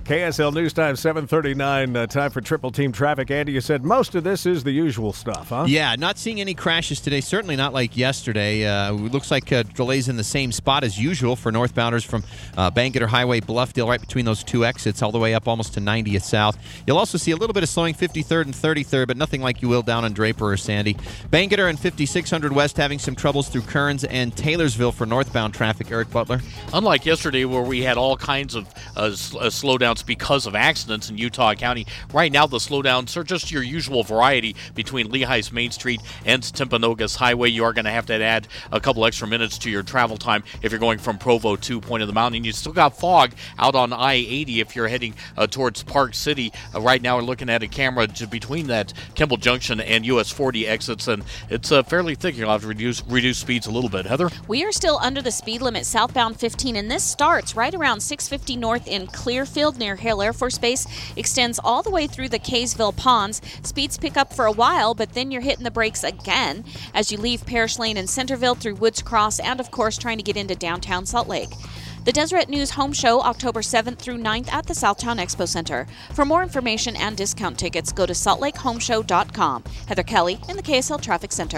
KSL News Time, 7:39. Time for Triple Team Traffic. Andy, you said most of this is the usual stuff, huh? Yeah, not seeing any crashes today. Certainly not like yesterday. Looks like delays in the same spot as usual for northbounders from Bangerter Highway, Bluffdale, right between those two exits, all the way up almost to 90th South. You'll also see a little bit of slowing 53rd and 33rd, but nothing like you will down on Draper or Sandy. Bangerter and 5600 West having some troubles through Kearns and Taylorsville for northbound traffic. Eric Butler. Unlike yesterday where we had all kinds of slowdowns because of accidents in Utah County, right now the slowdowns are just your usual variety between Lehigh's Main Street and Timpanogos Highway. You are going to have to add a couple extra minutes to your travel time if you're going from Provo to Point of the Mountain. You still got fog out on I-80 if you're heading towards Park City. Right now we're looking at a camera between that Kimball Junction and US 40 exits, and it's fairly thick. You'll have to reduce speeds a little bit. Heather? We are still under the speed limit southbound 15, and this starts right around 650 North in Clearfield near Hale Air Force Base, extends all the way through the Kaysville Ponds. Speeds pick up for a while, but then you're hitting the brakes again as you leave Parish Lane in Centerville through Woods Cross and, of course, trying to get into downtown Salt Lake. The Deseret News Home Show, October 7th through 9th at the Southtown Expo Center. For more information and discount tickets, go to saltlakehomeshow.com. Heather Kelly in the KSL Traffic Center.